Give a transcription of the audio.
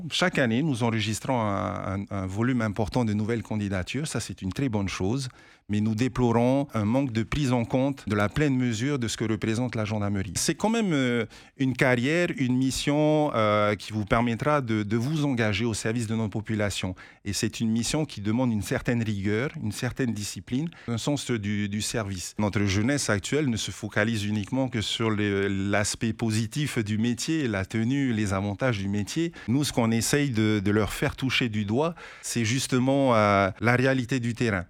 Chaque année, nous enregistrons un volume important de nouvelles candidatures. Ça, c'est une très bonne chose. Mais nous déplorons un manque de prise en compte de la pleine mesure de ce que représente la gendarmerie. C'est quand même une carrière, une mission qui vous permettra de vous engager au service de notre population. Et c'est une mission qui demande une certaine rigueur, une certaine discipline, un sens du service. Notre jeunesse actuelle ne se focalise uniquement que sur l'aspect positif du métier, la tenue, les avantages du métier. Nous, ce qu'on essaye de leur faire toucher du doigt, c'est justement la réalité du terrain.